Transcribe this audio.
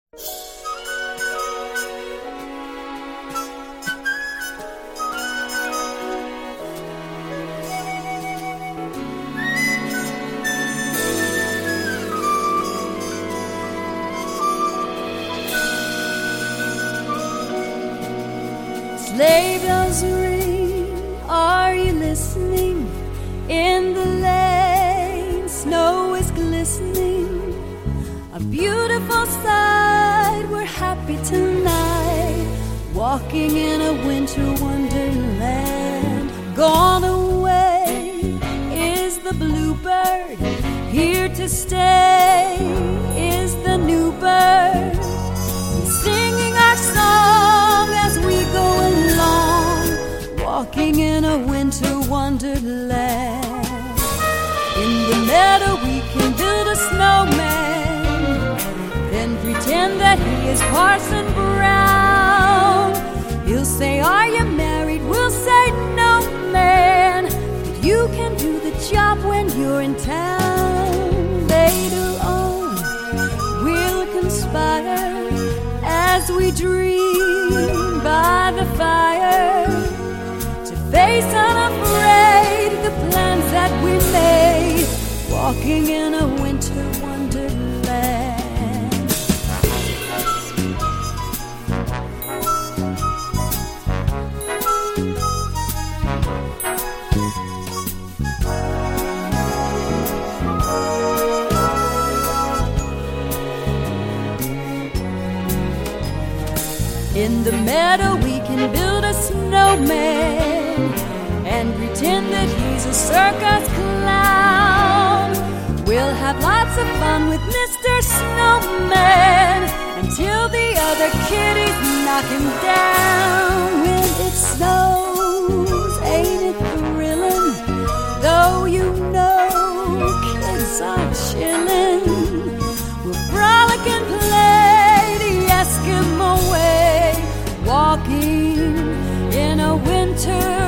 Sleigh bells ring, are you listening? In the lane, snow is glistening. A beautiful sight, we're happy tonight, walking in a winter wonderland. Gone away is the bluebird, here to stay is the new bird. Singing our song as we go along, walking in a winter wonderland. In the meadow we can build a snowman, then pretend that he is Parson Brown. He'll say, are you married? We'll say, no, man, but you can do the job when you're in town. Later on we'll conspire as we dream by the fire, to face unafraid the plans that we made, walking in a winter wonderland. In the meadow we can build a snowman and pretend that he's a circus clown. We'll have lots of fun with Mr. Snowman until the other kitties knock him down. When it snows, ain't it thrilling? Though you know kids are chillin', we'll frolic and play the Eskimo way, walking in a winter